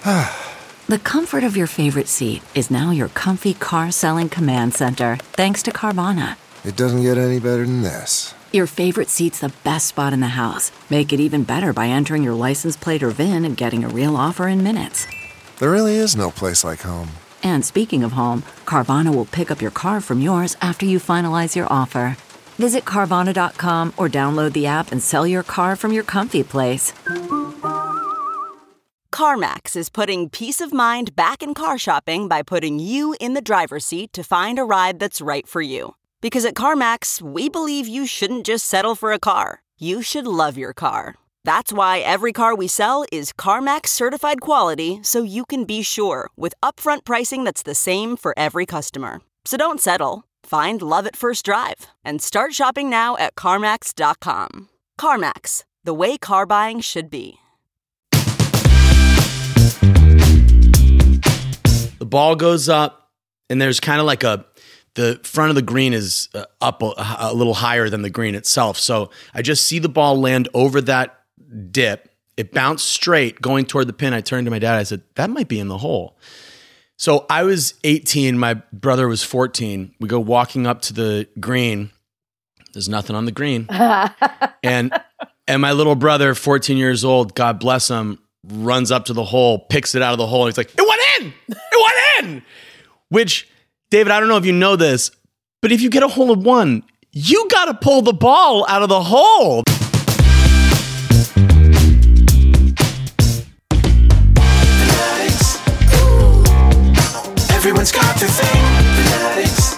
The comfort of your favorite seat is now your comfy car selling command center, thanks to Carvana. It doesn't get any better than this. Your favorite seat's the best spot in the house. Make it even better by entering your license plate or VIN and getting a real offer in minutes. There really is no place like home. And speaking of home, Carvana will pick up your car from yours after you finalize your offer. Visit Carvana.com or download the app and sell your car from your comfy place. CarMax is putting peace of mind back in car shopping by putting you in the driver's seat to find a ride that's right for you. Because at CarMax, we believe you shouldn't just settle for a car. You should love your car. That's why every car we sell is CarMax certified quality, so you can be sure with upfront pricing that's the same for every customer. So don't settle. Find love at first drive and start shopping now at CarMax.com. CarMax, the way car buying should be. The ball goes up, and there's kind of like the front of the green is up a little higher than the green itself. So I just see the ball land over that dip. It bounced straight going toward the pin. I turned to my dad. I said, that might be in the hole. So I was 18. My brother was 14. We go walking up to the green. There's nothing on the green. and my little brother, 14 years old, God bless him, runs up to the hole, picks it out of the hole. And he's like, it went in! It went in! Which, David, I don't know if you know this, but if you get a hole in one, you got to pull the ball out of the hole. Everyone's got their thing. Fanatics.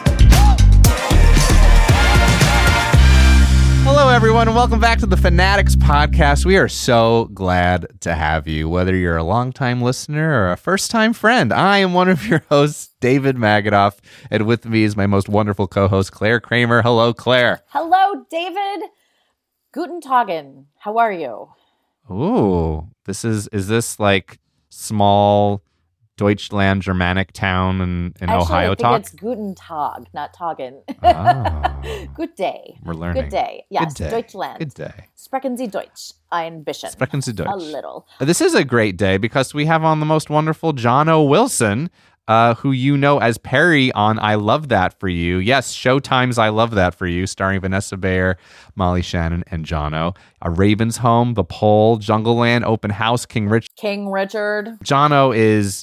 Hello, everyone, and welcome back to the Fanatics Podcast. We are so glad to have you, whether you're a longtime listener or a first-time friend. I am one of your hosts, David Magadoff, and with me is my most wonderful co-host, Claire Kramer. Hello, Claire. Hello, David. Guten Tagen. How are you? Ooh, is this like small Deutschland Germanic town in Ohio talk? I think it's Guten Tag, not Tagen. Oh. Good day. We're learning. Good day. Yes, Good day. Deutschland. Good day. Sprechen Sie Deutsch? Ein bisschen. Sprechen Sie Deutsch? A little. This is a great day because we have on the most wonderful John O. Wilson, who you know as Perry on I Love That For You. Yes, Showtime's I Love That For You, starring Vanessa Bayer, Molly Shannon, and John O. A Raven's Home, The Pole, Jungleland, Open House, King Richard. John O. is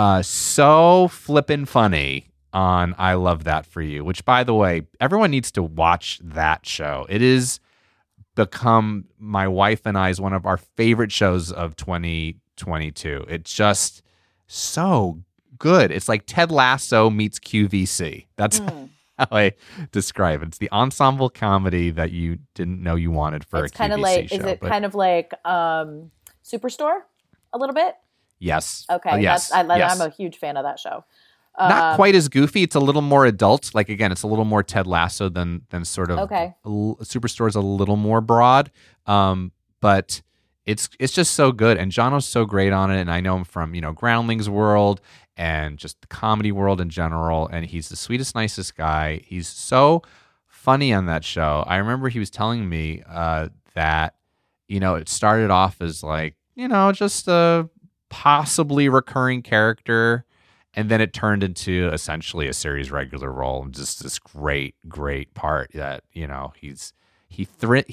so flippin' funny on I Love That For You, which, by the way, everyone needs to watch that show. It is become my wife and I's one of our favorite shows of 2022. It's just so good. It's like Ted Lasso meets QVC. That's how I describe it. It's the ensemble comedy that you didn't know you wanted for it's a kind QVC of like, show. Is it kind of like Superstore a little bit? Yes. Okay. Yes. I'm yes. a huge fan of that show. Not quite as goofy. It's a little more adult. Like, again, it's a little more Ted Lasso than sort of Superstore's a little more broad. But it's just so good. And Jono's so great on it. And I know him from, Groundlings World and just the comedy world in general. And he's the sweetest, nicest guy. He's so funny on that show. I remember he was telling me that, it started off as like, just a possibly recurring character, and then it turned into essentially a series regular role, and just this great part that he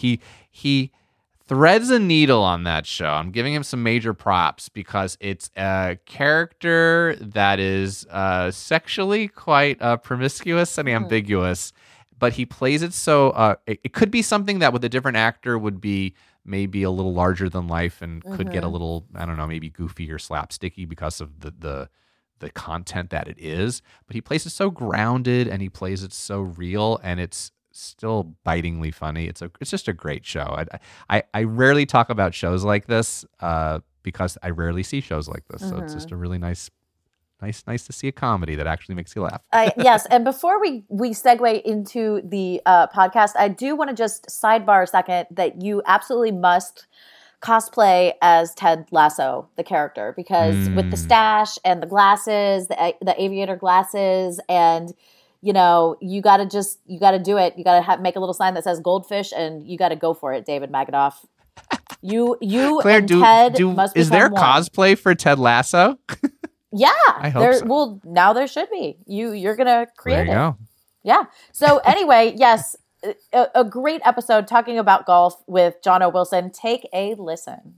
threads a needle on that show. I'm giving him some major props because it's a character that is sexually quite promiscuous and ambiguous, but he plays it so it could be something that with a different actor would be maybe a little larger than life and could get a little, I don't know, maybe goofy or slapsticky because of the content that it is. But he plays it so grounded and he plays it so real, and it's still bitingly funny. It's just a great show. I rarely talk about shows like this because I rarely see shows like this. So it's just a really nice to see a comedy that actually makes you laugh. Yes, and before we segue into the podcast, I do want to just sidebar a second that you absolutely must cosplay as Ted Lasso, the character, because with the stash and the glasses, the aviator glasses, and you got to do it. You got to make a little sign that says goldfish, and you got to go for it, David Magadoff. You Claire, and Ted must is there become one. cosplay for Ted Lasso? Yeah, I hope so. Well, now there should be. You're gonna create There you it. go. Yeah. So anyway, yes, a great episode talking about golf with John O. Wilson. Take a listen.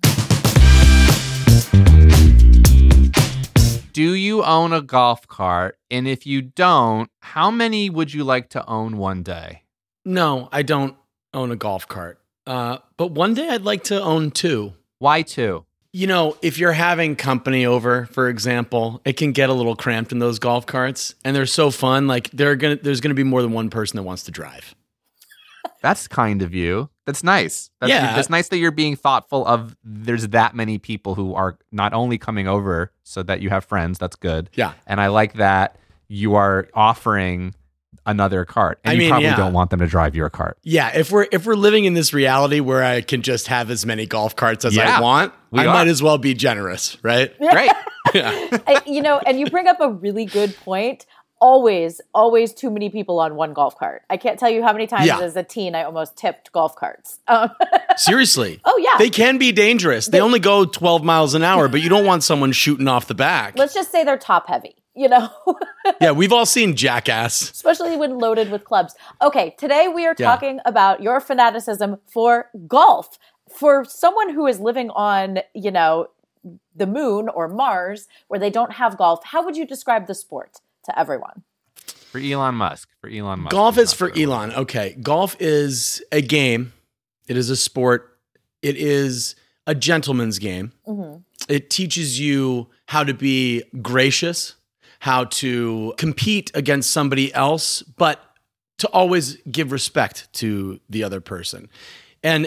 Do you own a golf cart? And if you don't, how many would you like to own one day? No, I don't own a golf cart. But one day I'd like to own 2. Why 2? You know, if you're having company over, for example, it can get a little cramped in those golf carts, and they're so fun. Like there's gonna be more than one person that wants to drive. That's kind of you. That's nice. It's nice that you're being thoughtful of there's that many people who are not only coming over so that you have friends. That's good. Yeah. And I like that you are offering another cart. And you probably don't want them to drive your cart. Yeah, if we're living in this reality where I can just have as many golf carts as I want, might as well be generous, right? Great. And you bring up a really good point. Always too many people on one golf cart. I can't tell you how many times as a teen I almost tipped golf carts. Seriously. Oh, yeah. They can be dangerous. They only go 12 miles an hour, but you don't want someone shooting off the back. Let's just say they're top heavy, Yeah, we've all seen Jackass. Especially when loaded with clubs. Okay, today we are talking about your fanaticism for golf. For someone who is living on, the moon or Mars where they don't have golf, how would you describe the sport to everyone? For Elon Musk. Golf is for Elon. Okay. Golf is a game. It is a sport. It is a gentleman's game. Mm-hmm. It teaches you how to be gracious, how to compete against somebody else, but to always give respect to the other person. And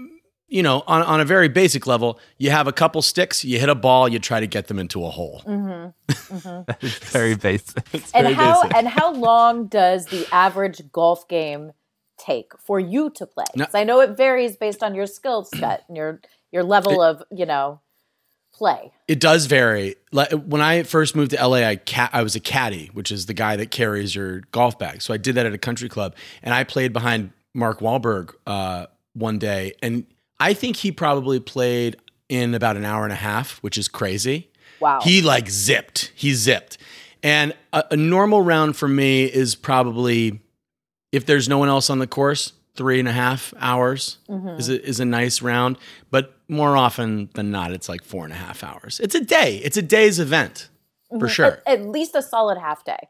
on a very basic level, you have a couple sticks, you hit a ball, you try to get them into a hole. Mm-hmm. Mm-hmm. Very basic. And how long does the average golf game take for you to play? Because I know it varies based on your skill set and your level of play. It does vary. When I first moved to LA, I was a caddy, which is the guy that carries your golf bag. So I did that at a country club, and I played behind Mark Wahlberg one day, and I think he probably played in about an hour and a half, which is crazy. Wow. He zipped. He zipped. And a normal round for me is probably, if there's no one else on the course, 3.5 hours is a nice round. But more often than not, it's 4.5 hours. It's a day. It's a day's event, for sure. At least a solid half day,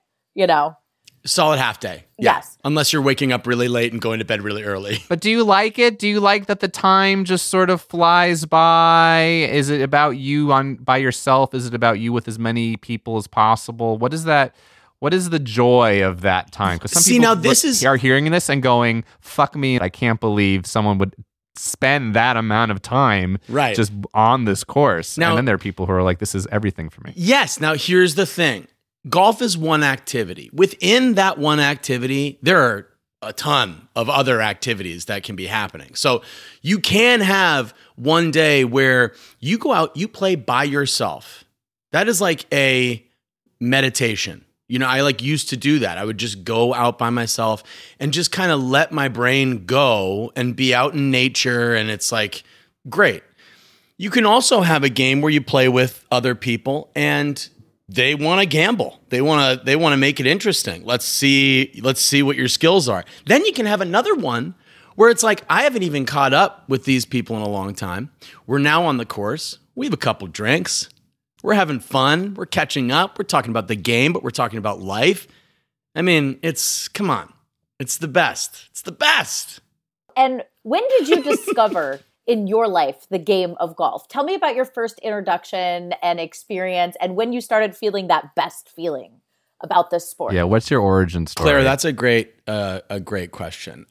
Solid half day. Yeah. Yes. Unless you're waking up really late and going to bed really early. But do you like it? Do you like that the time just sort of flies by? Is it about you by yourself? Is it about you with as many people as possible? What is that? What is the joy of that time? Because some people are hearing this and going, fuck me, I can't believe someone would spend that amount of time just on this course. Now, and then there are people who are like, this is everything for me. Yes. Now, here's the thing. Golf is one activity. Within that one activity, there are a ton of other activities that can be happening. So you can have one day where you go out, you play by yourself. That is like a meditation. I used to do that. I would just go out by myself and just kind of let my brain go and be out in nature. And it's great. You can also have a game where you play with other people and they want to gamble. They want to make it interesting. Let's see what your skills are. Then you can have another one where it's I haven't even caught up with these people in a long time. We're now on the course. We have a couple drinks. We're having fun. We're catching up. We're talking about the game, but we're talking about life. I mean, come on. It's the best. It's the best. And when did you discover in your life the game of golf? Tell me about your first introduction and experience and when you started feeling that best feeling about this sport. Yeah, what's your origin story? Claire, that's a great question.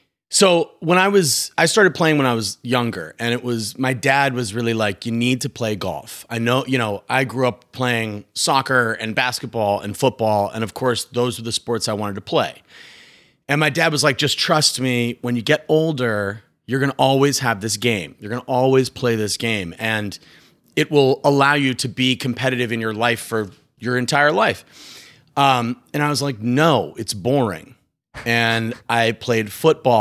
So I started playing when I was younger, and my dad was really you need to play golf. I know, I grew up playing soccer and basketball and football, and of course, those were the sports I wanted to play. And my dad was just trust me, when you get older, you're going to always have this game. You're going to always play this game, and it will allow you to be competitive in your life for your entire life. And I was like, no, it's boring. And I played football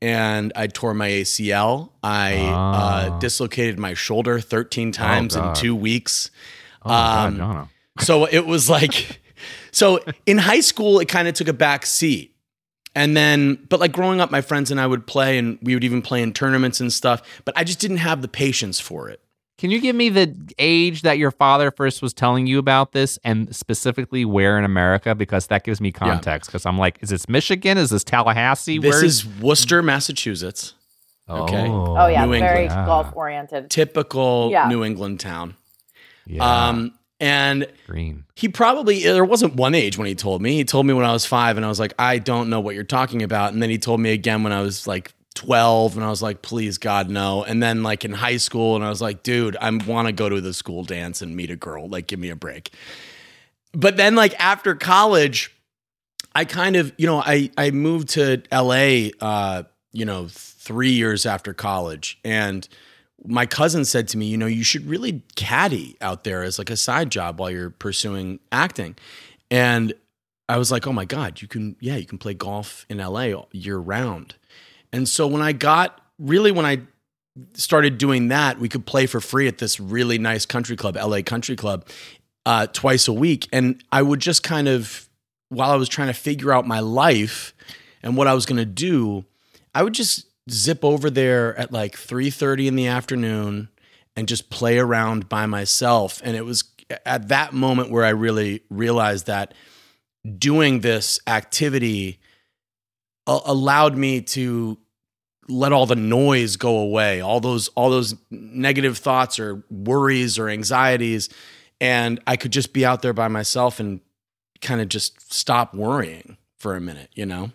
and I tore my ACL. I dislocated my shoulder 13 times in 2 weeks. God, Jono. So it was like, so in high school, it kind of took a back seat. And then, but like growing up, my friends and I would play, and we would even play in tournaments and stuff, but I just didn't have the patience for it. Can you give me the age that your father first was telling you about this, and specifically where in America? Because that gives me context. Because I'm like, is this Michigan? Is this Tallahassee? This is Worcester, Massachusetts. Okay. Oh yeah, New very England. golf oriented. Typical New England town. Yeah. And Green. he probably, there wasn't one age when he told me. He told me when I was 5, and I was like, I don't know what you're talking about. And then he told me again when I was like 12, and I was like, please God, no. And then like in high school, and I was like, dude, I want to go to the school dance and meet a girl. Like, give me a break. But then like after college, I kind of, I moved to LA, 3 years after college. And my cousin said to me, you should really caddy out there as like a side job while you're pursuing acting. And I was like, oh my God, you can play golf in LA year round. And so when I started doing that, we could play for free at this really nice country club, LA Country Club, twice a week. And I would just kind of, while I was trying to figure out my life and what I was going to do, I would just zip over there at like 3:30 in the afternoon and just play around by myself. And it was at that moment where I really realized that doing this activity allowed me to let all the noise go away, all those negative thoughts or worries or anxieties, and I could just be out there by myself and kind of just stop worrying for a minute,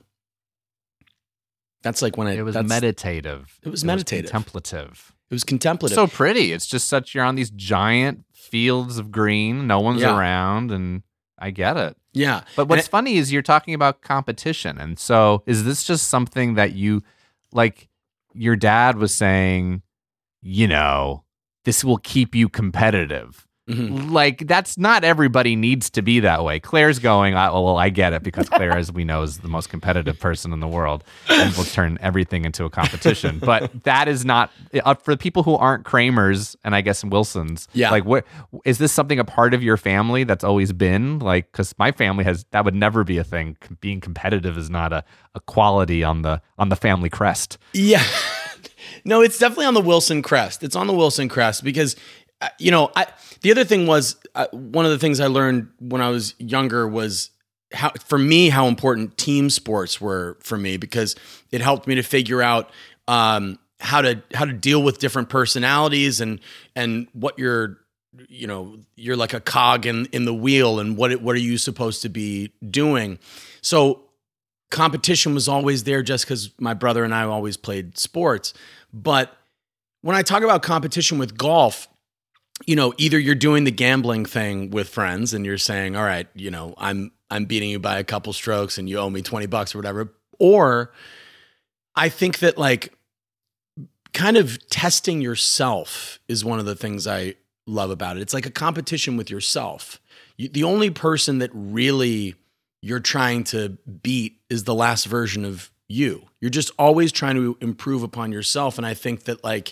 That's like when it was meditative. It was meditative. Contemplative. It was contemplative. So pretty. It's just you're on these giant fields of green. No one's around, and I get it. Yeah. But what's funny is you're talking about competition. And so is this just something that you, like your dad was saying, this will keep you competitive? Mm-hmm. Like, that's not everybody needs to be that way. Claire's going, I get it, because Claire, as we know, is the most competitive person in the world and will turn everything into a competition. But that is not, for the people who aren't Kramers and I guess Wilsons, like, what is this something a part of your family that's always been? Like, because my family that would never be a thing. Being competitive is not a quality on the family crest. Yeah. No, it's definitely on the Wilson crest. It's on the Wilson crest because, the other thing was, one of the things I learned when I was younger was how important team sports were for me, because it helped me to figure out how to deal with different personalities and what you're like a cog in the wheel, and what are you supposed to be doing. So competition was always there just because my brother and I always played sports. But when I talk about competition with golf, either you're doing the gambling thing with friends and you're saying, all right, I'm beating you by a couple strokes and you owe me $20 or whatever. Or I think that like kind of testing yourself is one of the things I love about it. It's like a competition with yourself. The only person that really you're trying to beat is the last version of you. You're just always trying to improve upon yourself. And I think that like,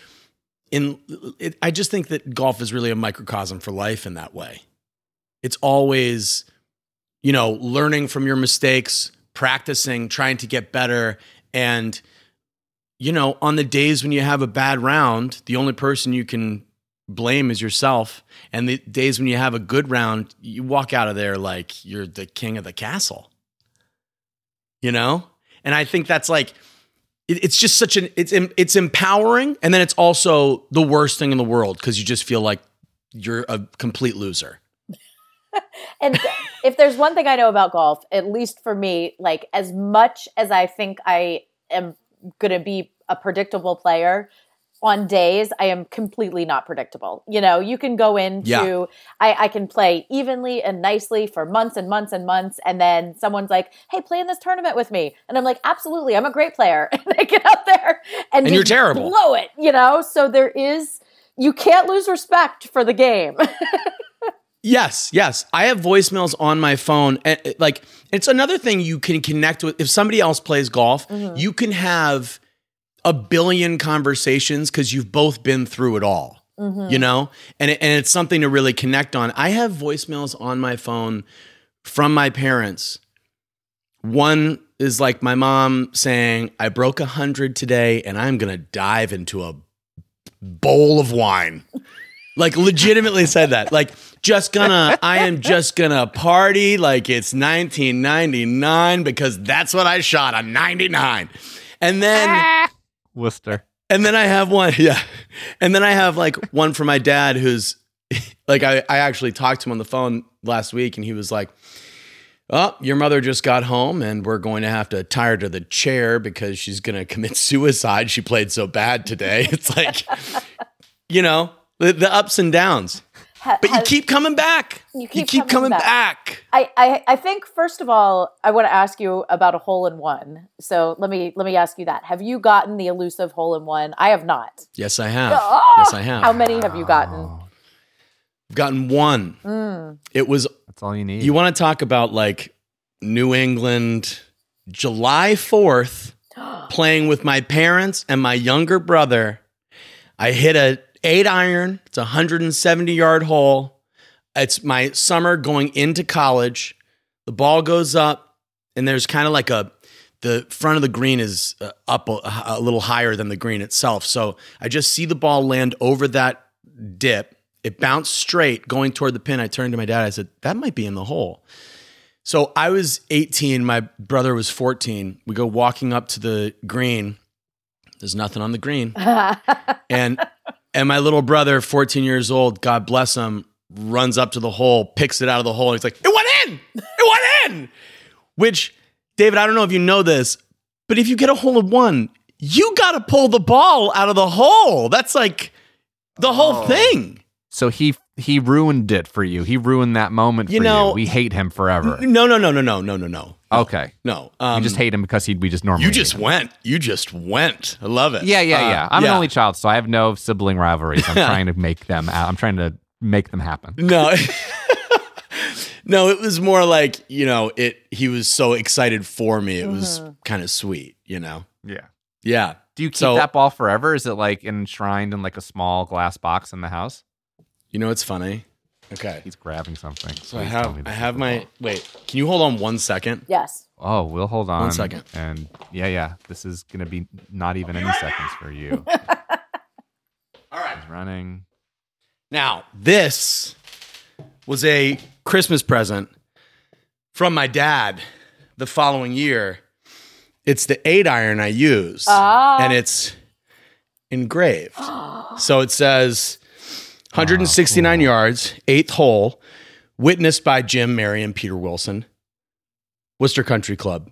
I just think that golf is really a microcosm for life in that way. It's always, learning from your mistakes, practicing, trying to get better. And, on the days when you have a bad round, the only person you can blame is yourself. And the days when you have a good round, you walk out of there like you're the king of the castle, And I think that's like, it's just it's empowering. And then it's also the worst thing in the world, because you just feel like you're a complete loser. And if there's one thing I know about golf, at least for me, like as much as I think I am going to be a predictable player, on days I am completely not predictable. You can go into, I can play evenly and nicely for months and months and months. And then someone's like, hey, play in this tournament with me. And I'm like, absolutely. I'm a great player. And I get out there and you're terrible. Blow it, So you can't lose respect for the game. Yes. I have voicemails on my phone. And like, it's another thing you can connect with. If somebody else plays golf, you can have a billion conversations because you've both been through it all, you know? And it's something to really connect on. I have voicemails on my phone from my parents. One is like my mom saying, I broke 100 today and I'm going to dive into a bowl of wine. Like legitimately said that. Like I am just gonna party like it's 1999 because that's what I shot on 99. And then Worcester. And then I have one, yeah. And then I have like one for my dad who's like I actually talked to him on the phone last week and he was like, oh, your mother just got home and we're going to have to tie her to the chair because she's going to commit suicide. She played so bad today. It's like, you know, the ups and downs. But you keep coming back. You keep coming back. I think, first of all, I want to ask you about a hole-in-one. So let me ask you that. Have you gotten the elusive hole-in-one? I have not. Yes, I have. Yes, I have. How many have you gotten? I've gotten one. It was... That's all you need. You want to talk about like New England, July 4th, playing with my parents and my younger brother. I hit a 8-iron. It's a 170-yard hole. It's my summer going into college. The ball goes up, and there's kind of like the front of the green is up a little higher than the green itself. So I just see the ball land over that dip. It bounced straight going toward the pin. I turned to my dad. I said, that might be in the hole. So I was 18. My brother was 14. We go walking up to the green. There's nothing on the green. And my little brother, 14 years old, God bless him, runs up to the hole, picks it out of the hole. And he's like, it went in! It went in! Which, David, I don't know if you know this, but if you get a hole in one, you got to pull the ball out of the hole. That's like the whole thing. So he ruined it for you. He ruined that moment for you. We hate him forever. No. Okay. No. You just hate him because we just normally You just went. I love it. Yeah. I'm an only child, so I have no sibling rivalries. I'm trying to make them happen. No. No, it was more like, he was so excited for me. It was kind of sweet, Yeah. Yeah. Do you keep that ball forever? Is it like enshrined in like a small glass box in the house? You know, it's funny. Okay. He's grabbing something. So I have my, wait, can you hold on 1 second? Yes. Oh, we'll hold on. 1 second. And yeah. This is going to be not even any seconds for you. All right. He's running. Now, this was a Christmas present from my dad the following year. It's the 8-iron I use. And it's engraved. So it says 169 yards, 8th hole, witnessed by Jim, Mary, and Peter Wilson. Worcester Country Club,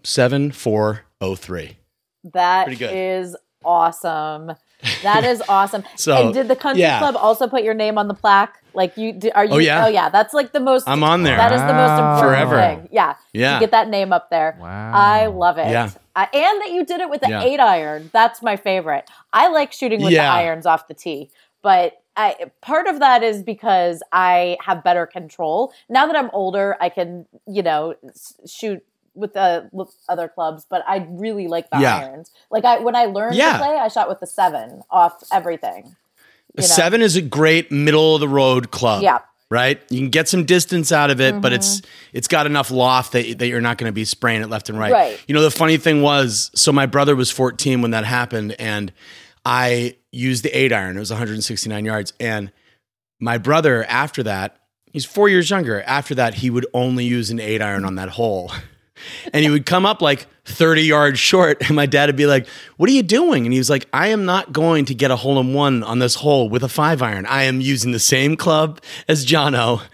7403. That Pretty good. is awesome. That is awesome. So, and did the country club also put your name on the plaque? Like you? Are you? Oh yeah. Oh yeah. That's like the most. I'm on there. That is the most important Forever. thing. Yeah. Yeah. You get that name up there. Wow. I love it. Yeah. And that you did it with the 8-iron. That's my favorite. I like shooting with the irons off the tee, but part of that is because I have better control. Now that I'm older, I can, shoot with other clubs, but I really like the irons. Like when I learned to play, I shot with the 7 off everything. The 7 is a great middle of the road club. Yeah. Right? You can get some distance out of it, but it's got enough loft that you're not going to be spraying it left and right. Right. The funny thing was, so my brother was 14 when that happened, and I used the 8-iron. It was 169 yards. And my brother, after that, he's 4 years younger. After that, he would only use an 8-iron on that hole. And he would come up like 30 yards short. And my dad would be like, what are you doing? And he was like, I am not going to get a hole-in-one on this hole with a 5-iron. I am using the same club as Jono.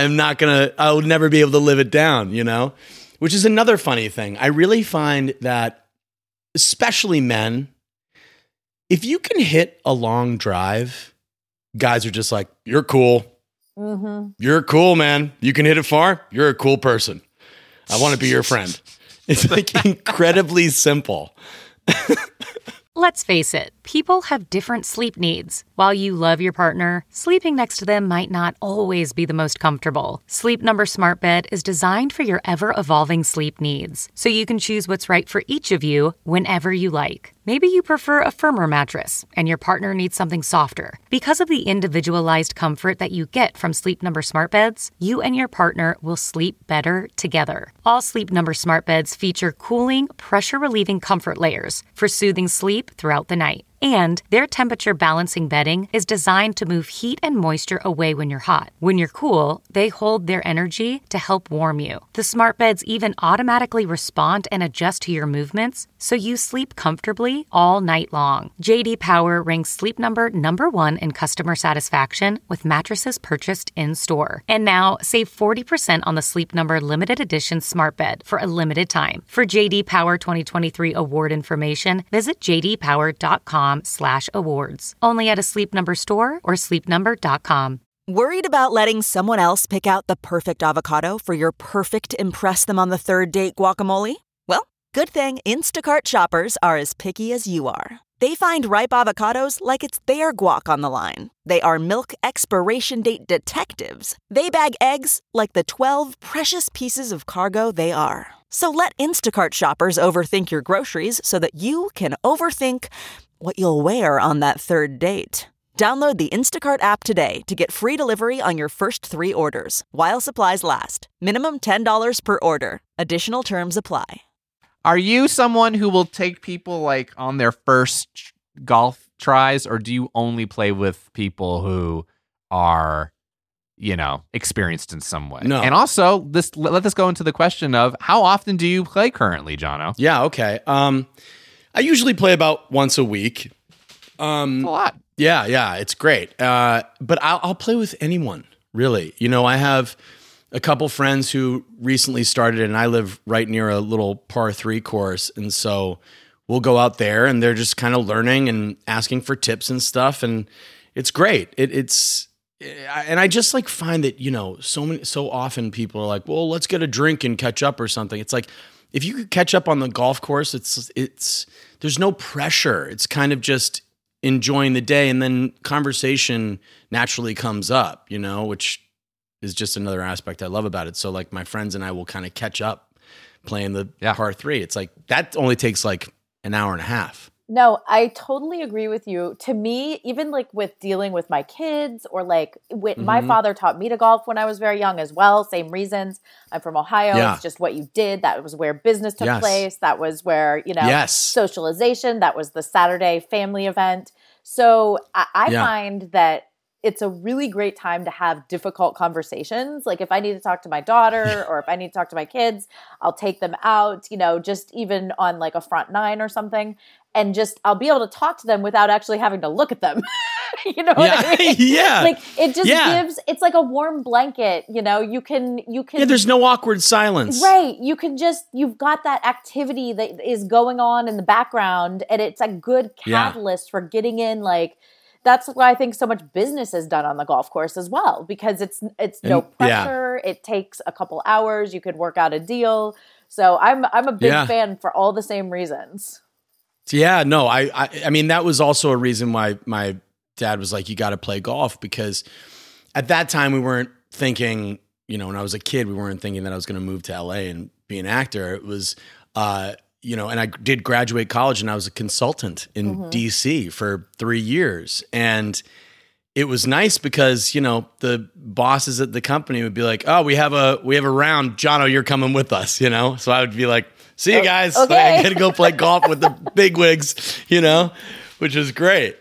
I will never be able to live it down, which is another funny thing. I really find that, especially men, if you can hit a long drive, guys are just like, you're cool. You're cool, man. You can hit it far. You're a cool person. I want to be your friend. It's like incredibly simple. Let's face it, People have different sleep needs. While you love your partner, sleeping next to them might not always be the most comfortable. Sleep Number Smart Bed is designed for your ever-evolving sleep needs, so you can choose what's right for each of you whenever you like. Maybe you prefer a firmer mattress and your partner needs something softer. Because of the individualized comfort that you get from Sleep Number Smart Beds, you and your partner will sleep better together. All Sleep Number Smart Beds feature cooling, pressure-relieving comfort layers for soothing sleep throughout the night. And their temperature balancing bedding is designed to move heat and moisture away when you're hot. When you're cool, they hold their energy to help warm you. The smart beds even automatically respond and adjust to your movements, so you sleep comfortably all night long. JD Power ranks Sleep Number #1 in customer satisfaction with mattresses purchased in-store. And now, save 40% on the Sleep Number limited edition smart bed for a limited time. For JD Power 2023 award information, visit jdpower.com/awards. Only at a Sleep Number store or sleepnumber.com. Worried about letting someone else pick out the perfect avocado for your perfect impress them on the third date guacamole? Well, good thing Instacart shoppers are as picky as you are. They find ripe avocados like it's their guac on the line. They are milk expiration date detectives. They bag eggs like the 12 precious pieces of cargo they are. So let Instacart shoppers overthink your groceries so that you can overthink what you'll wear on that third date. Download the Instacart app today to get free delivery on your first 3 orders, while supplies last. Minimum $10 per order. Additional terms apply. Are you someone who will take people like on their first golf tries, or do you only play with people who are, you know, experienced in some way? No. And also, let this go into the question of how often do you play currently, Jono? Yeah, okay. I usually play about once a week. A lot. Yeah, it's great. But I'll play with anyone, really. You know, I have a couple friends who recently started, and I live right near a little par 3 course, and so we'll go out there, and they're just kind of learning and asking for tips and stuff, and it's great. And I just like find that, you know, so often people are like, well, let's get a drink and catch up or something. It's like, if you could catch up on the golf course, it's there's no pressure. It's kind of just enjoying the day, and then conversation naturally comes up, you know, which is just another aspect I love about it. So like my friends and I will kind of catch up playing the par 3. It's like that only takes like an hour and a half. No, I totally agree with you. To me, even like with dealing with my kids, or like my father taught me to golf when I was very young as well. Same reasons. I'm from Ohio. Yeah. It's just what you did. That was where business took place. That was where, you know, socialization. That was the Saturday family event. So I find that it's a really great time to have difficult conversations. Like if I need to talk to my daughter or if I need to talk to my kids, I'll take them out, you know, just even on like a front 9 or something. And just, I'll be able to talk to them without actually having to look at them. You know what I mean? Yeah. Like it just gives, it's like a warm blanket, you know, you can. Yeah, there's no awkward silence. Right. You can just, you've got that activity that is going on in the background, and it's a good catalyst for getting in. Like, that's why I think so much business is done on the golf course as well, because it's no pressure. Yeah. It takes a couple hours. You could work out a deal. So I'm a big fan for all the same reasons. Yeah, no, I mean, that was also a reason why my dad was like, you got to play golf, because at that time we weren't thinking, you know, when I was a kid, we weren't thinking that I was going to move to LA and be an actor. It was, you know, and I did graduate college, and I was a consultant in DC for 3 years. And it was nice because, you know, the bosses at the company would be like, oh, we have a round. Jono, you're coming with us, you know? So I would be like, see you guys. Okay. I got to go play golf with the bigwigs, you know, which is great.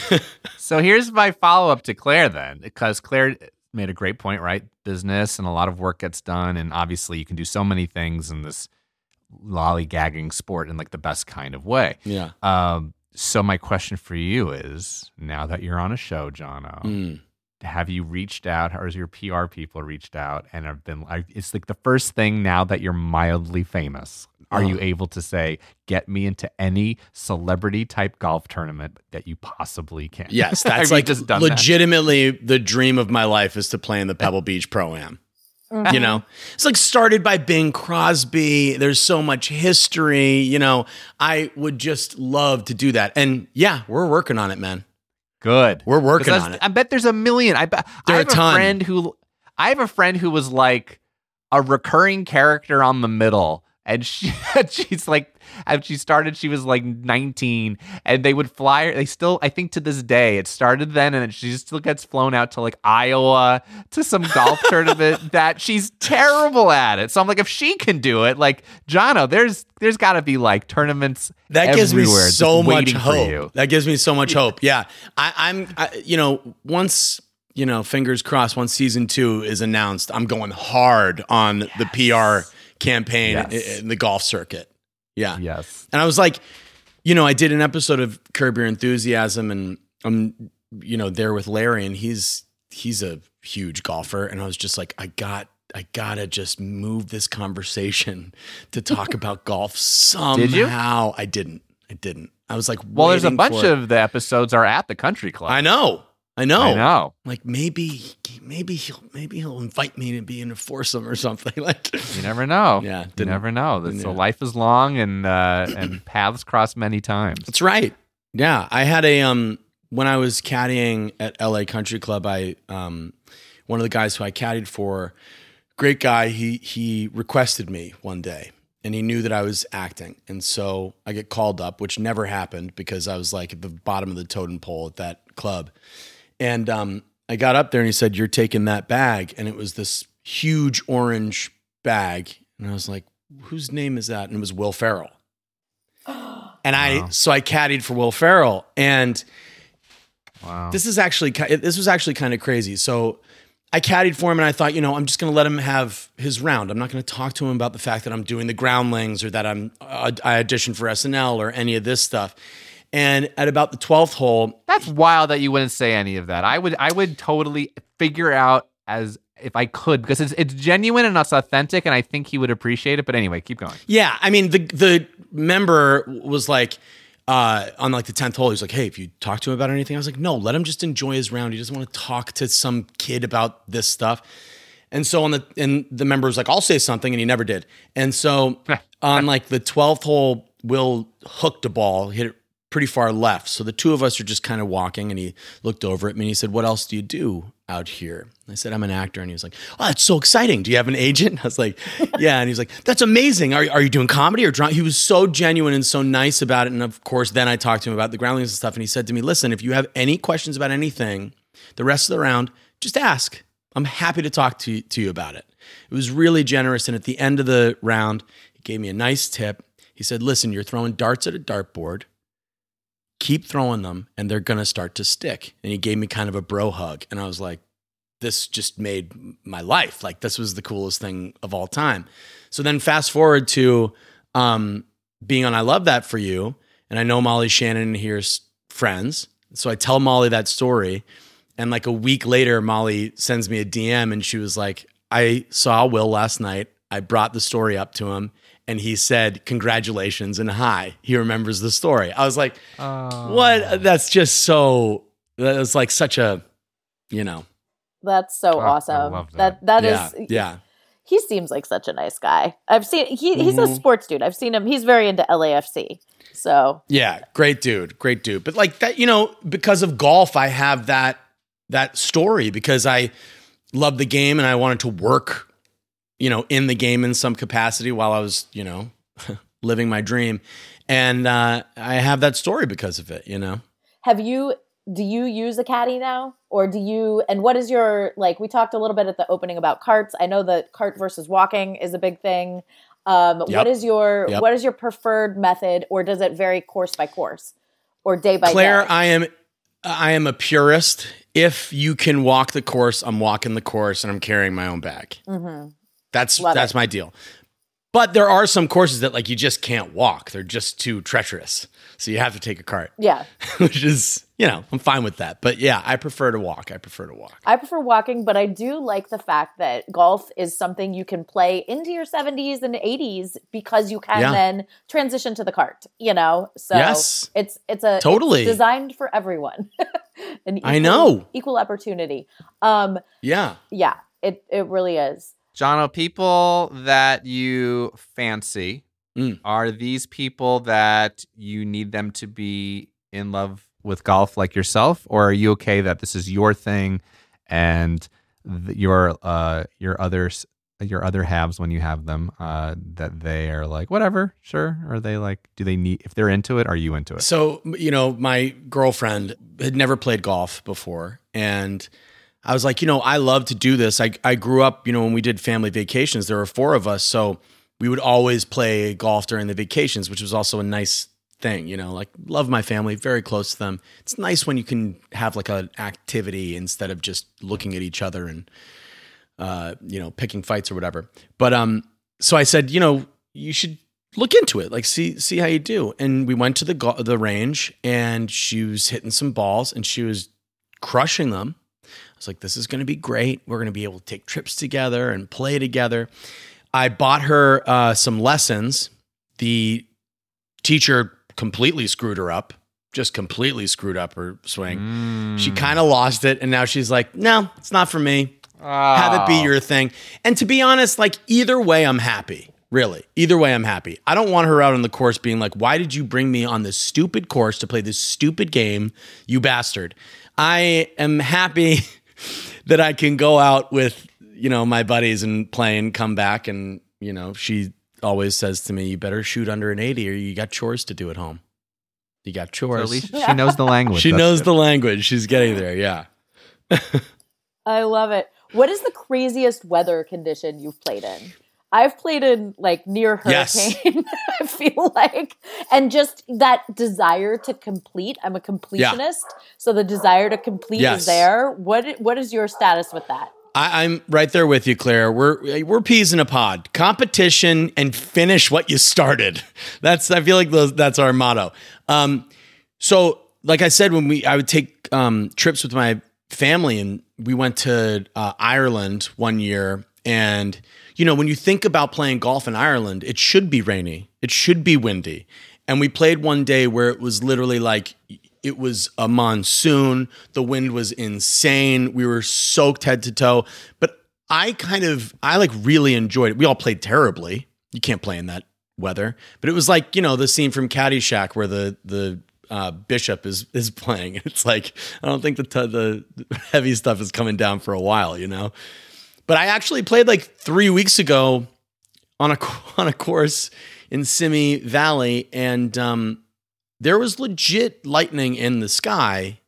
So here's my follow-up to Claire then, because Claire made a great point, right? Business and a lot of work gets done, and obviously you can do so many things in this lollygagging sport in like the best kind of way. Yeah. So my question for you is, now that you're on a show, Jono, have you reached out, or has your PR people reached out and have been like, it's like the first thing now that you're mildly famous, are you able to say, get me into any celebrity type golf tournament that you possibly can? Yes, that's like just legitimately the dream of my life is to play in the Pebble Beach Pro-Am. You know, it's like started by Bing Crosby. There's so much history. You know, I would just love to do that. And yeah, we're working on it, man. Good. We're working on it. I bet there's a million. I have a friend who was like a recurring character on The Middle, and she's like, as she started, she was like 19, and they would fly her. They still, I think to this day, it started then, and she still gets flown out to like Iowa to some golf tournament that she's terrible at it. So I'm like, if she can do it, like Jono, there's got to be like tournaments that gives me everywhere so just much waiting for you. hope. That gives me so much hope. Yeah, I'm you know, once. You know, fingers crossed, once season 2 is announced, I'm going hard on the PR campaign in the golf circuit. Yeah. Yes. And I was like, you know, I did an episode of Curb Your Enthusiasm, and I'm, you know, there with Larry, and he's a huge golfer. And I was just like, I gotta just move this conversation to talk about golf somehow. Did you? I didn't. I was like, well, there's a bunch of the episodes are at the country club. I know. Like maybe he'll invite me to be in a foursome or something. Like you never know. Yeah, you never know. So life is long, and paths cross many times. That's right. Yeah, I had a when I was caddying at LA Country Club. I one of the guys who I caddied for, great guy. He requested me one day. And he knew that I was acting. And so I get called up, which never happened because I was like at the bottom of the totem pole at that club. And I got up there and he said, "You're taking that bag." And it was this huge orange bag. And I was like, "Whose name is that?" And it was Will Ferrell. And so I caddied for Will Ferrell. And this was actually kind of crazy. So I caddied for him, and I thought, you know, I'm just going to let him have his round. I'm not going to talk to him about the fact that I'm doing the Groundlings or that I auditioned for SNL or any of this stuff. And at about the 12th hole, that's wild that you wouldn't say any of that. I would totally figure out as if I could, because it's genuine and it's authentic, and I think he would appreciate it. But anyway, keep going. Yeah, I mean, the member was like, on like the 10th hole, he was like, "Hey, if you talk to him about anything," I was like, "No, let him just enjoy his round. He doesn't want to talk to some kid about this stuff." And so the member was like, "I'll say something," and he never did. And so on like the 12th hole, Will hooked a ball, hit it pretty far left. So the two of us are just kind of walking, and he looked over at me and he said, "What else do you do out here?" And I said, "I'm an actor." And he was like, "Oh, that's so exciting. Do you have an agent?" I was like, "Yeah." And he was like, "That's amazing. Are you doing comedy or drama?" He was so genuine and so nice about it. And of course, then I talked to him about the Groundlings and stuff. And he said to me, "Listen, if you have any questions about anything, the rest of the round, just ask. I'm happy to talk to you about it." It was really generous. And at the end of the round, he gave me a nice tip. He said, "Listen, you're throwing darts at a dartboard. Keep throwing them, and they're going to start to stick." And he gave me kind of a bro hug. And I was like, this just made my life. Like, this was the coolest thing of all time. So then fast forward to being on I Love That For You. And I know Molly Shannon here's friends. So I tell Molly that story. And like a week later, Molly sends me a DM, and she was like, "I saw Will last night. I brought the story up to him, and he said, 'Congratulations and hi.' He remembers the story." I was like, what? That's just so, that was like such a, you know. That's so awesome. I love that. That Yeah, is, yeah. He seems like such a nice guy. I've seen, he's a sports dude. I've seen him. He's very into LAFC. So. Yeah, great dude. But like that, you know, because of golf, I have that story because I love the game and I wanted to work, you know, in the game in some capacity while I was, you know, living my dream. And I have that story because of it, you know. Do you use a caddy now? Or and what is your, like, we talked a little bit at the opening about carts. I know that cart versus walking is a big thing. What is your preferred method, or does it vary course by course or day by Claire, day? I am a purist. If you can walk the course, I'm walking the course and I'm carrying my own bag. Mm-hmm. That's my deal. But there are some courses that like you just can't walk. They're just too treacherous. So you have to take a cart. Yeah. Which is, you know, I'm fine with that. But yeah, I prefer to walk. I prefer walking, but I do like the fact that golf is something you can play into your 70s and 80s because you can then transition to the cart, you know? So yes. it's totally designed for everyone. I know. Equal opportunity. Yeah. Yeah, it really is. Jono, people that you fancy, are these people that you need them to be in love with golf like yourself, or are you okay that this is your thing and your other halves, when you have them, that they are like, whatever, sure? Or they like, do they need, if they're into it, are you into it? So, my girlfriend had never played golf before, and I was like, I love to do this. I grew up, when we did family vacations, there were 4 of us, so we would always play golf during the vacations, which was also a nice thing, like love my family, very close to them. It's nice when you can have like an activity instead of just looking at each other and picking fights or whatever. But so I said, you should look into it, like see how you do. And we went to the range, and she was hitting some balls, and she was crushing them. I was like, this is going to be great. We're going to be able to take trips together and play together. I bought her some lessons. The teacher completely screwed her up. Just completely screwed up her swing. She kind of lost it, and now she's like, no, it's not for me. Have it be your thing. And to be honest, like either way, I'm happy. Really. Either way, I'm happy. I don't want her out on the course being like, why did you bring me on this stupid course to play this stupid game, you bastard? I am happy that I can go out with, my buddies and play and come back. And, she always says to me, you better shoot under an 80 or you got chores to do at home. You got chores. So at least she knows the language. She knows the language. She's getting there. Yeah. I love it. What is the craziest weather condition you've played in? I've played in like near hurricane, yes. I feel like. And just that desire to complete. I'm a completionist. So the desire to complete is there. What is your status with that? I'm right there with you, Claire. We're peas in a pod. Competition and finish what you started. I feel like that's our motto. So like I said, I would take trips with my family, and we went to Ireland one year. And, when you think about playing golf in Ireland, it should be rainy. It should be windy. And we played one day where it was literally like, it was a monsoon. The wind was insane. We were soaked head to toe. But I really enjoyed it. We all played terribly. You can't play in that weather. But it was like, the scene from Caddyshack where the Bishop is playing. It's like, I don't think the heavy stuff is coming down for a while, But I actually played like 3 weeks ago on a course in Simi Valley, and there was legit lightning in the sky.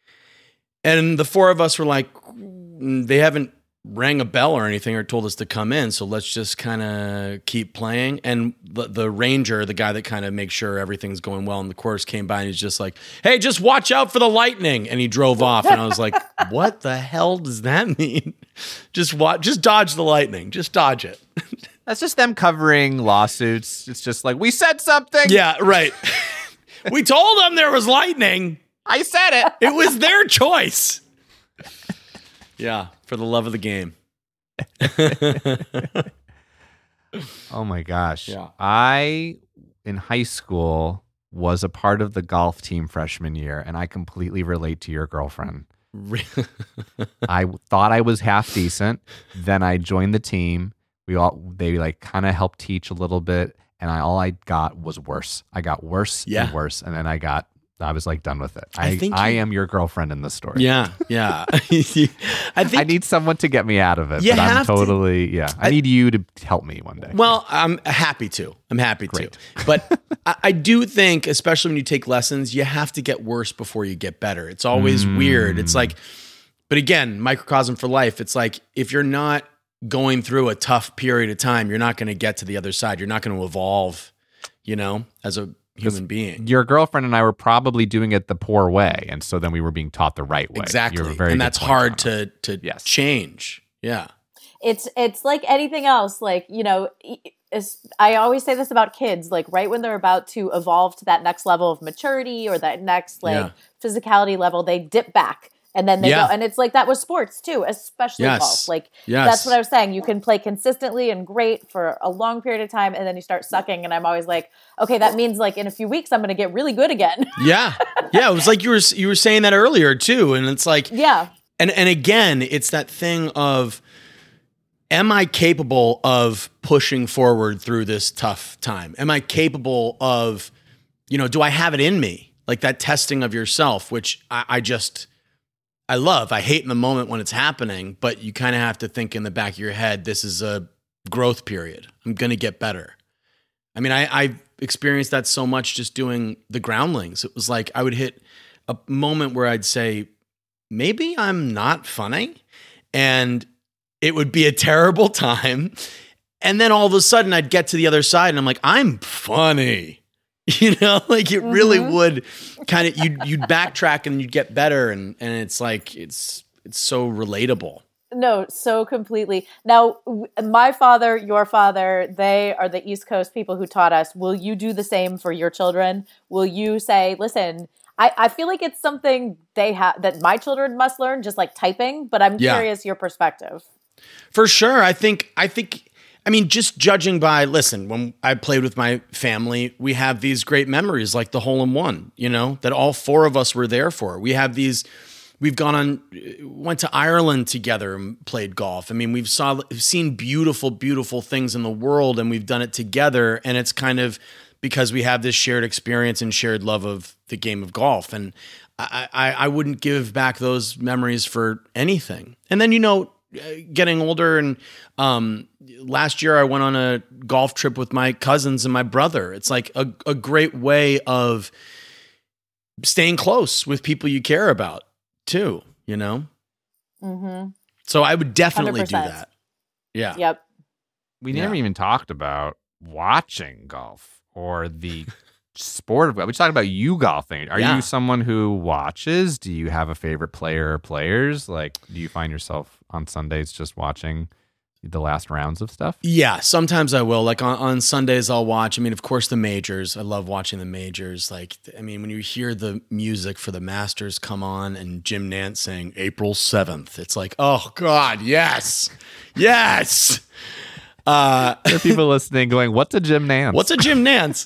And the 4 of us were like, they haven't rang a bell or anything or told us to come in, so let's just kind of keep playing. And the ranger, the guy that kind of makes sure everything's going well in the course, came by and he's just like, hey, just watch out for the lightning. And he drove off, and I was like, what the hell does that mean? Just dodge the lightning. Just dodge it. That's just them covering lawsuits. It's just like, we said something. Yeah, right. We told them there was lightning. I said it. It was their choice. Yeah, for the love of the game. Oh my gosh. Yeah. I, in high school, was a part of the golf team freshman year, and I completely relate to your girlfriend. I thought I was half decent. Then I joined the team. They like kind of helped teach a little bit, and all I got was worse. I got worse and worse, and then I was like done with it. I am your girlfriend in this story. Yeah. I need someone to get me out of it. I need you to help me one day. Well, I'm happy to. Great. But I do think, especially when you take lessons, you have to get worse before you get better. It's always weird. It's like, but again, microcosm for life. It's like, if you're not going through a tough period of time, you're not going to get to the other side. You're not going to evolve, as a human being. Your girlfriend and I were probably doing it the poor way, and so then we were being taught the right way. Exactly, and that's hard to change. Yeah, it's like anything else. Like I always say this about kids. Like right when they're about to evolve to that next level of maturity or that next physicality level, they dip back. And then they go, and it's like that with sports too, especially golf. Like that's what I was saying. You can play consistently and great for a long period of time, and then you start sucking. And I'm always like, okay, that means like in a few weeks I'm going to get really good again. Yeah. It was like you were saying that earlier too, and it's like and again, it's that thing of, am I capable of pushing forward through this tough time? Am I capable of, do I have it in me? Like that testing of yourself, which I love. I hate in the moment when it's happening, but you kind of have to think in the back of your head, this is a growth period. I'm going to get better. I mean, I experienced that so much just doing the Groundlings. It was like I would hit a moment where I'd say, maybe I'm not funny, and it would be a terrible time. And then all of a sudden I'd get to the other side and I'm like, I'm funny. Like it really would kind of, you'd backtrack and you'd get better. And it's like, it's so relatable. No, so completely. Now, my father, your father, they are the East Coast people who taught us. Will you do the same for your children? Will you say, listen, I feel like it's something that my children must learn, just like typing, but I'm curious your perspective. For sure. I mean, just judging by, listen, when I played with my family, we have these great memories like the hole-in-one, that all four of us were there for. We have we've went to Ireland together and played golf. I mean, we've seen beautiful, beautiful things in the world, and we've done it together. And it's kind of because we have this shared experience and shared love of the game of golf. And I wouldn't give back those memories for anything. And then, getting older, and last year I went on a golf trip with my cousins and my brother. It's like a great way of staying close with people you care about too, Mm-hmm. So I would definitely 100%. do that. Yeah. Yep. We never even talked about watching golf or the sport of golf. We just talked about you golfing. Are you someone who watches? Do you have a favorite player or players? Like, do you find yourself on Sundays just watching the last rounds of stuff? Yeah, sometimes I will. Like on Sundays, I'll watch. I mean, of course, the majors. I love watching the majors. Like, I mean, when you hear the music for the Masters come on and Jim Nantz saying April 7th, it's like, oh God, yes, yes. There are people listening going, what's a Jim Nantz? What's a Jim Nantz?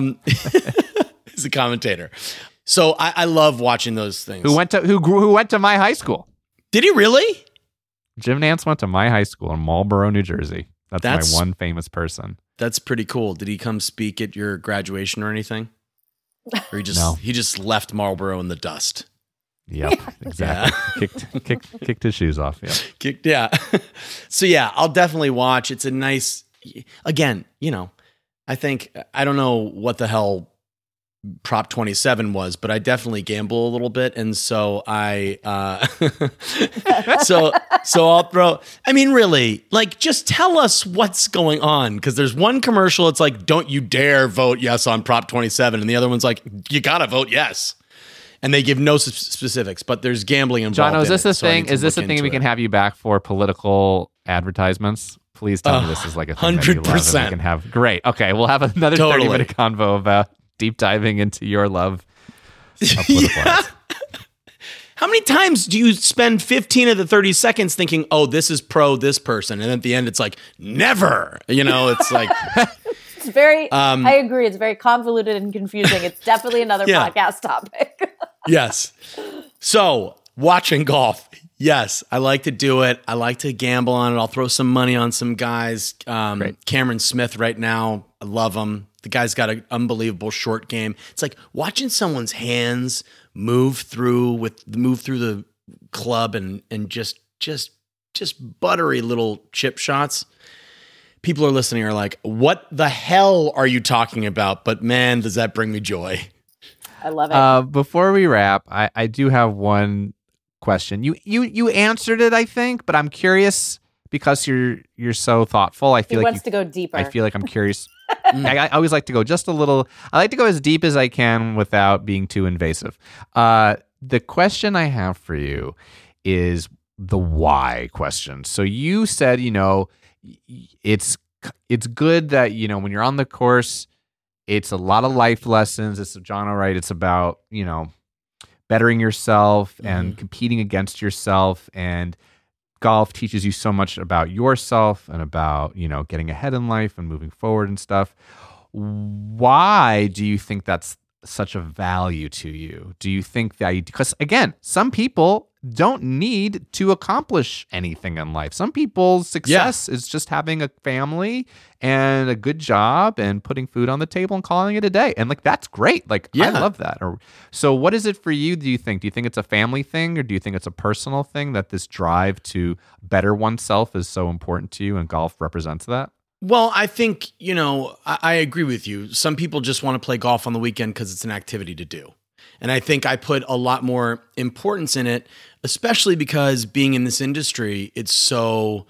He's a commentator. So I love watching those things. Who went to my high school? Did he really? Jim Nantz went to my high school in Marlboro, New Jersey. That's my one famous person. That's pretty cool. Did he come speak at your graduation or anything? Or he just left Marlboro in the dust? Yep, exactly. Yeah. Kicked his shoes off. Yeah. So yeah, I'll definitely watch. It's a nice, again, I think, I don't know what the hell Prop 27 was, but I definitely gamble a little bit. And so so I'll throw, I mean, really, like, just tell us what's going on. Cause there's one commercial. It's like, don't you dare vote yes on Prop 27. And the other one's like, you gotta vote yes. And they give no specifics, but there's gambling involved. John, is this a thing? Is this a thing we can have you back for political advertisements? Please tell me this is like a thing 100%. That you love and we can have. Great. Okay, we'll have another 30-minute convo about deep diving into your love of political ads. How many times do you spend 15 of the 30 seconds thinking, oh, this is pro this person? And at the end, it's like, never. It's like... It's very, I agree. It's very convoluted and confusing. It's definitely another podcast topic. Yes. So, watching golf. Yes, I like to do it. I like to gamble on it. I'll throw some money on some guys. Cameron Smith right now, I love him. The guy's got an unbelievable short game. It's like watching someone's hands move through the club and just buttery little chip shots. People are listening are like, what the hell are you talking about? But man, does that bring me joy. I love it. Before we wrap, I do have one question. You answered it, I think, but I'm curious because you're so thoughtful. I feel he like wants to go deeper. I feel like I'm curious. I always like to go just a little. I like to go as deep as I can without being too invasive. The question I have for you is the why question. So you said, it's good that, when you're on the course, it's a lot of life lessons. It's John, all right. It's about, bettering yourself and competing against yourself. And golf teaches you so much about yourself and about, getting ahead in life and moving forward and stuff. Why do you think that's such a value to you? Do you think that, because again, some people don't need to accomplish anything in life. Some people's success is just having a family and a good job and putting food on the table and calling it a day. And like, that's great. Like, I love that. So what is it for you, do you think? Do you think it's a family thing, or do you think it's a personal thing, that this drive to better oneself is so important to you and golf represents that? Well, I think, I agree with you. Some people just want to play golf on the weekend because it's an activity to do. And I think I put a lot more importance in it, especially because being in this industry, it's so,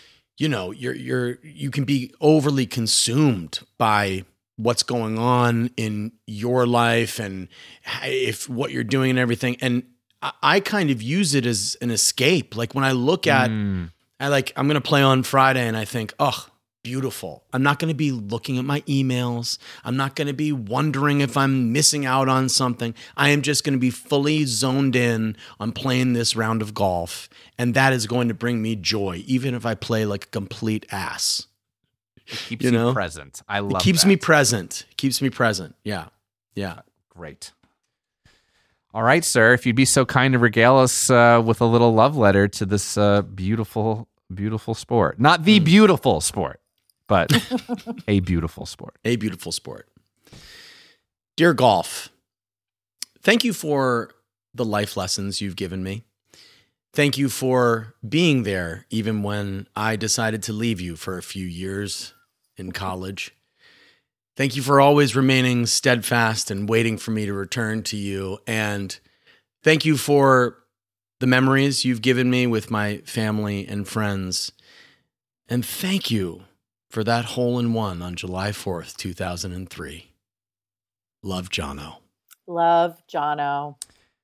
you can be overly consumed by what's going on in your life and if what you're doing and everything. And I kind of use it as an escape. Like when I look at, I'm going to play on Friday and I think, oh, beautiful. I'm not going to be looking at my emails. I'm not going to be wondering if I'm missing out on something. I am just going to be fully zoned in on playing this round of golf. And that is going to bring me joy, even if I play like a complete ass. It keeps you present. I love it. Keeps me present. Keeps me present. Yeah. Yeah. Great. All right, sir. If you'd be so kind to regale us with a little love letter to this beautiful, beautiful sport. Not the beautiful sport, but a beautiful sport. A beautiful sport. Dear golf, thank you for the life lessons you've given me. Thank you for being there even when I decided to leave you for a few years in college. Thank you for always remaining steadfast and waiting for me to return to you. And thank you for the memories you've given me with my family and friends. And thank you for that hole-in-one on July 4th, 2003. Love, Jono. Love, Jono.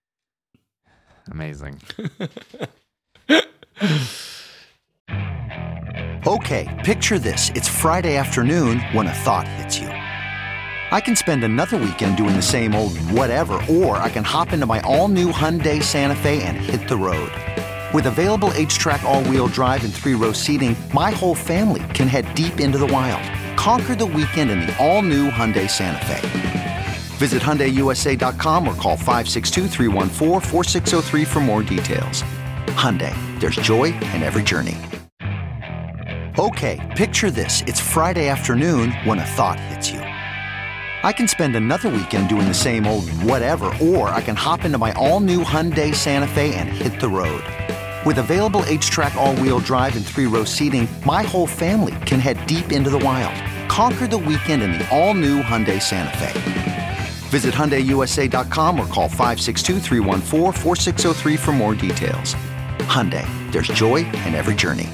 Amazing. Okay, picture this. It's Friday afternoon when a thought hits you. I can spend another weekend doing the same old whatever, or I can hop into my all-new Hyundai Santa Fe and hit the road. With available H-Track all-wheel drive and 3-row seating, my whole family can head deep into the wild. Conquer the weekend in the all-new Hyundai Santa Fe. Visit HyundaiUSA.com or call 562-314-4603 for more details. Hyundai, there's joy in every journey. Okay, picture this. It's Friday afternoon when a thought hits you. I can spend another weekend doing the same old whatever, or I can hop into my all-new Hyundai Santa Fe and hit the road. With available H-Track all-wheel drive and 3-row seating, my whole family can head deep into the wild. Conquer the weekend in the all-new Hyundai Santa Fe. Visit HyundaiUSA.com or call 562-314-4603 for more details. Hyundai, there's joy in every journey.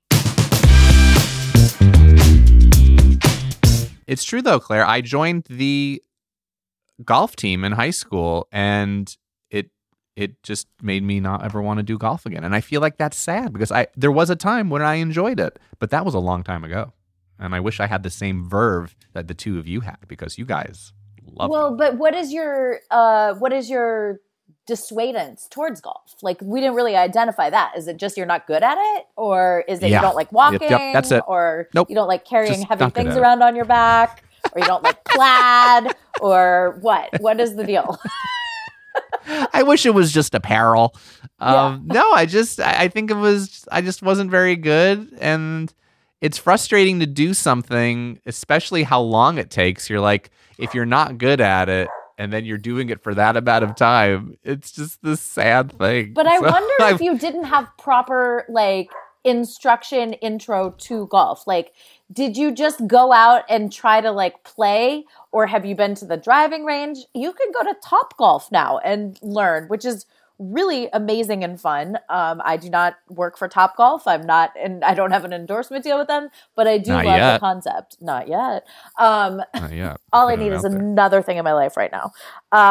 It's true though, Claire. I joined the golf team in high school, and it just made me not ever want to do golf again. And I feel like that's sad because there was a time when I enjoyed it, but that was a long time ago. And I wish I had the same verve that the two of you had, because you guys love it. Well, but what is your dissuadance towards golf? Like, we didn't really identify that. Is it just you're not good at it, or is it you don't like walking? Yep, that's it. Or nope. You don't like carrying Just heavy not good things at it. around on your back, or you don't like plaid, or what? What is the deal? I wish it was just apparel. No, I think I just wasn't very good. And it's frustrating to do something, especially how long it takes. You're like, if you're not good at it and then you're doing it for that amount of time, it's just this sad thing. But I wonder if you didn't have proper instruction intro to golf. Like, did you just go out and try to play, or have you been to the driving range? You can go to Topgolf now and learn, which is really amazing and fun. I do not work for Topgolf. And I don't have an endorsement deal with them, but I do love the concept. Not yet. Not yet. All I need is another thing in my life right now.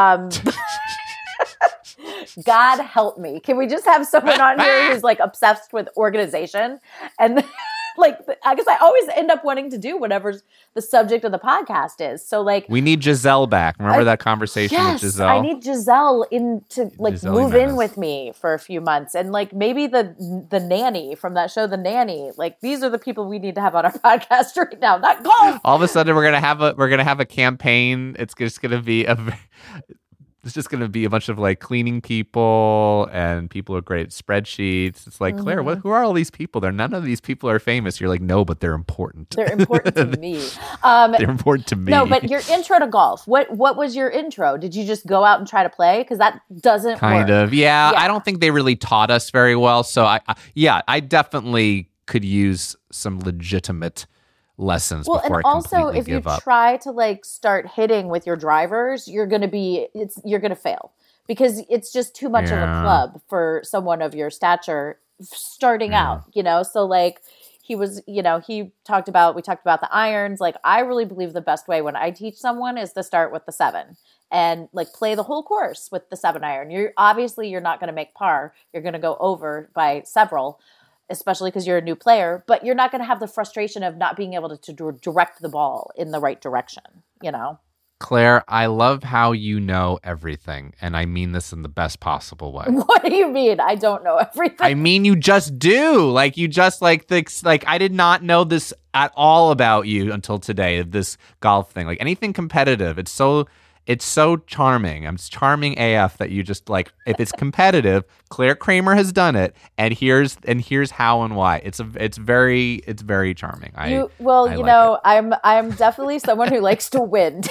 God help me. Can we just have someone on here who's obsessed with organization? And guess I always end up wanting to do whatever's the subject of the podcast is. So like, we need Giselle back. Remember that conversation with Giselle? I need Giselle to like Giselle move Jimenez. in with me for a few months, and like maybe the nanny from that show, The Nanny. Like these are the people we need to have on our podcast right now. Not golf. All of a sudden, we're gonna have a campaign. It's just gonna be it's just going to be a bunch of like cleaning people and people who are great at spreadsheets. It's like, Claire, who are all these people? None of these people are famous. You're like, no, but they're important. They're important to me. They're important to me. No, but your intro to golf, what was your intro? Did you just go out and try to play? Because that doesn't kind work. of. Yeah, I don't think they really taught us very well. So I definitely could use some legitimate lessons before and I also completely if you give up. try to like start hitting with your drivers, you're gonna fail because it's just too much of a club for someone of your stature starting out, so like we talked about the irons. Like I really believe the best way when I teach someone is to start with the 7 and like play the whole course with the 7 iron. You're not going to make par. You're going to go over by several, especially because you're a new player, but you're not going to have the frustration of not being able to direct the ball in the right direction, Claire, I love how you know everything, and I mean this in the best possible way. What do you mean? I don't know everything. I mean, you just do. Like, you just like I did not know this at all about you until today, of this golf thing. Like anything competitive, it's so charming. I'm charming AF that you just like, if it's competitive, Claire Kramer has done it, and here's how and why. It's very charming. I'm definitely someone who likes to win.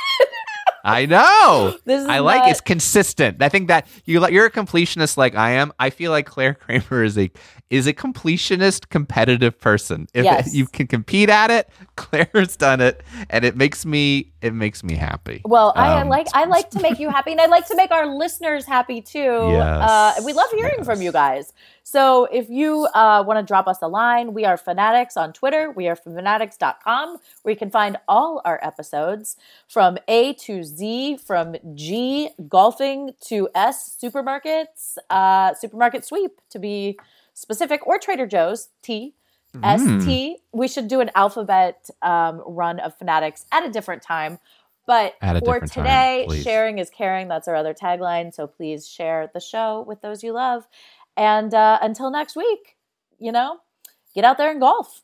I know. It's consistent. I think that you're a completionist like I am. I feel like Claire Kramer is a completionist, competitive person. If you can compete at it, Claire's done it, and it makes me happy. Well, I like to make you happy, and I like to make our listeners happy too. Yes. We love hearing from you guys. So if you want to drop us a line, we are Fanatics on Twitter. We are fanatics.com, where you can find all our episodes from A to Z, from G golfing to S supermarkets, supermarket sweep to be specific, or Trader Joe's T. ST. We should do an alphabet run of Fanatics at a different time. But for today, sharing is caring. That's our other tagline. So please share the show with those you love. And until next week, get out there and golf.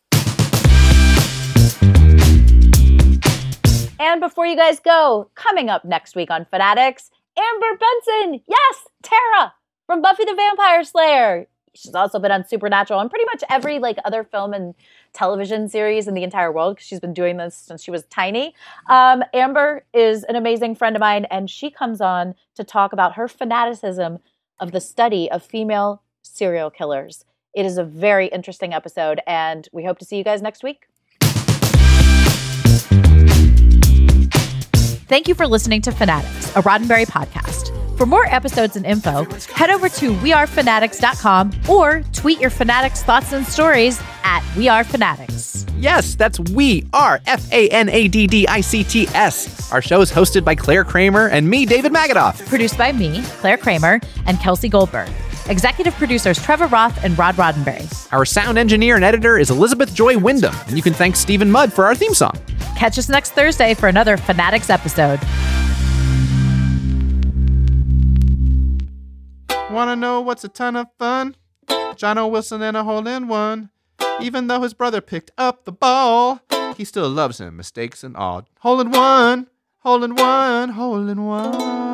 And before you guys go, coming up next week on Fanatics, Amber Benson. Yes, Tara from Buffy the Vampire Slayer. She's also been on Supernatural and pretty much every other film and television series in the entire world, because she's been doing this since she was tiny. Amber is an amazing friend of mine, and she comes on to talk about her fanaticism of the study of female serial killers. It is a very interesting episode, and we hope to see you guys next week. Thank you for listening to Fanatics, a Roddenberry podcast. For more episodes and info, head over to wearefanatics.com or tweet your Fanatics thoughts and stories at wearefanatics. Yes, that's We Are, FANADDICTS. Our show is hosted by Claire Kramer and me, David Magadoff. Produced by me, Claire Kramer, and Kelsey Goldberg. Executive producers Trevor Roth and Rod Roddenberry. Our sound engineer and editor is Elizabeth Joy Wyndham, and you can thank Stephen Mudd for our theme song. Catch us next Thursday for another Fanatics episode. Want to know what's a ton of fun? John O. Wilson in a hole-in-one. Even though his brother picked up the ball, he still loves him, mistakes and all. Hole-in-one, hole-in-one, hole-in-one.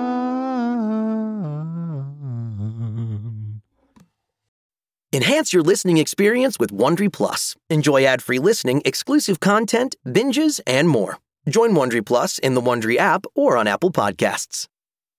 Enhance your listening experience with Wondery Plus. Enjoy ad-free listening, exclusive content, binges, and more. Join Wondery Plus in the Wondery app or on Apple Podcasts.